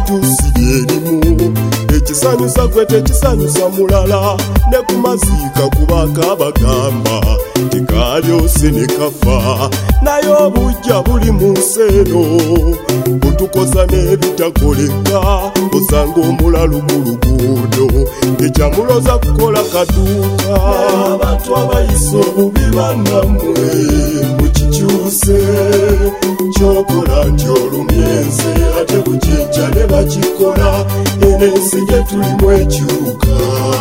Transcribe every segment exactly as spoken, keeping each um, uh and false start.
lituusibye erimu ekisanyusa gwe tekisanyusa mulala ne ku maziika kubaka bagamba tekalyose ne kafa naye obujja buli mu nsi eno butukosa n'ebitakoleka osanga omulalu mu luguudo ekyamuloza kukola kaduuka abantu abayisa obubi bannamwe mukikyuse kyokola nti olumyenze ate bukijja ne bakikola enensi gye tulimu ekyuka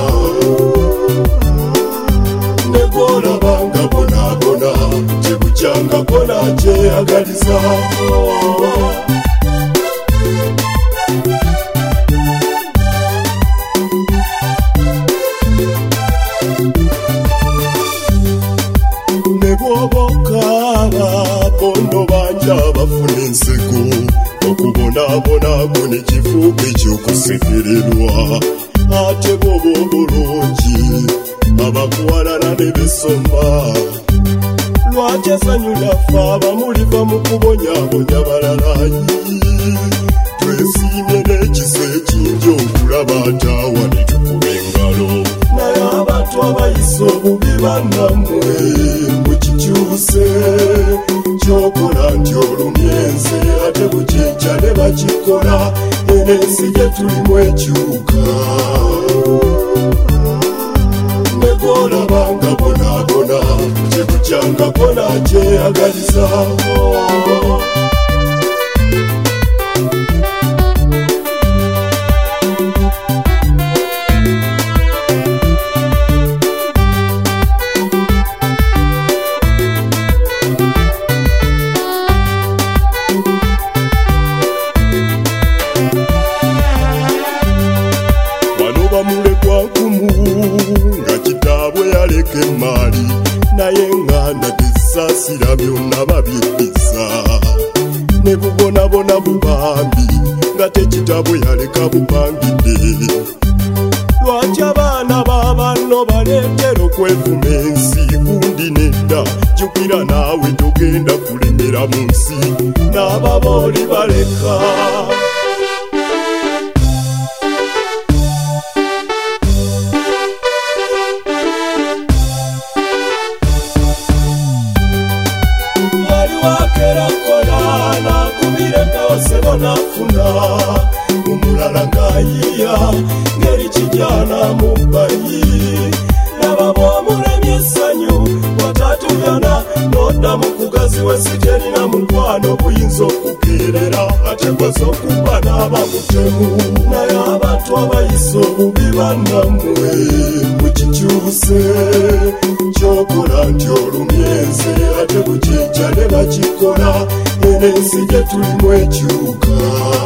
ne bw'olabanga bonaabona kyebukyanga kona kyeyagaliza ne bw'oba okaaba bono banja abafuna enseko okubonaabonako ne kifuuka ekyokusekererwa ate bw'oba obulungi abakuwalana ne besoma lwaki essanyu lyaffe abamuliva mu kubonyaabonya balalayi twesiimye n'ekisa ekingi okulaba ataawa ne tukuba engalo naye abantu abayisa obubi bannamwe mukikyuse kyokola nti olumyenze ate bukijja ne bakikola enensi gye tulimu ekyuka ne bw'olabanga bonaabona kyebukyanga kona kyeyagaliza bamulekwa nkumu nga kitaabwe yaleka emaali naye nganda tezisaasira byonna babyeddiza ne bubonabona bubambi nga tekitaabwe yaleka bupangidde lwaki abaana b'abanno baleetera okwevuma ensi gundi nedda jjukira naawe togenda kulemera mu nsi n'ababooli baleka nafuna omulala ng'ayiya ngeri kijana mu bbayi laba bw'omulemye essanyu watatulyana n'odda mu kugazi w'ensi terina mukwano buyinza okukeerera ate gwaza okubba n'abamutemu naye abantu abayisa obubi bannamwe mukikyuse kyokola nti olumyenze ate bukijja ne bakikola enensi gye tulimu ekyuka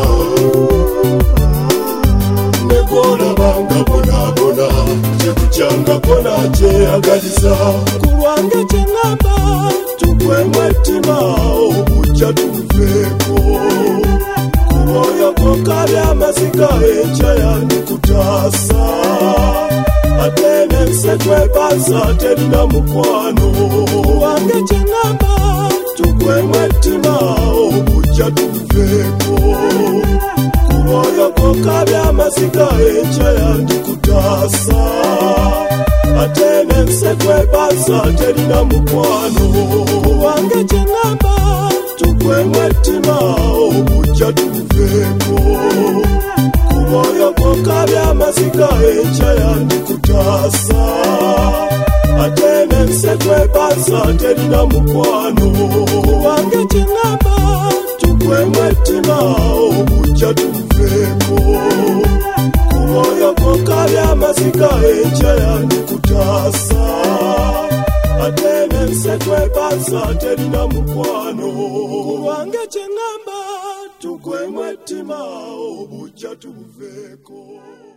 ne bw'olabanga bonaabona kyebukyanga kona kyeyagaliza ku lwange kye ŋŋamba tukwemu ettima obujja tubuveeko ku mwoyo gw'okabya amaziga enkya yandikutaasa ate n'ensi twebaza terina mukwano ku lwange kye ŋŋamba tukwemu ettima obujja tubuveeko ku mwoyo gw'okabya amaziga enkya yandikutaasa ate n'ensi twebaza terina mukwano ku lwange kye ŋŋamba tukwemu ettima obujja tubuveeko ku mwoyo gw'okabya amaziga enkya yandikutaasa ate n'ensi twebaza terina mukwano ku lwange kye ŋŋamba tukwemu ettima obujja tubuveeko ku mwoyo gw'okabya amaziga enkya yandikutaasa ate n'ensi twebaza terina mukwano ku lwange kye ŋŋamba tukwemu ettima obujja tubuveeko.